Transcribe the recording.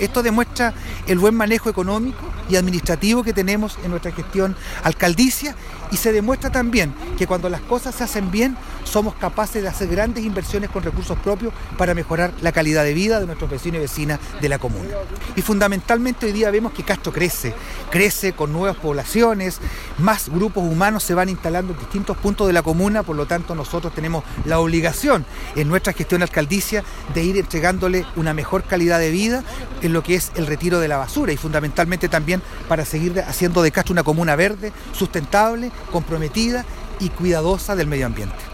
Esto demuestra el buen manejo económico y administrativo que tenemos en nuestra gestión alcaldicia, y se demuestra también que cuando las cosas se hacen bien somos capaces de hacer grandes inversiones con recursos propios para mejorar la calidad de vida de nuestros vecinos y vecinas de la comuna. Y fundamentalmente hoy día vemos que Castro crece con nuevas poblaciones, más grupos humanos se van instalando en distintos puntos de la comuna, por lo tanto nosotros tenemos la obligación en nuestra gestión alcaldicia de ir entregándole una mejor calidad de vida en lo que es el retiro de la basura, y fundamentalmente también para seguir haciendo de Castro una comuna verde, sustentable, comprometida y cuidadosa del medio ambiente.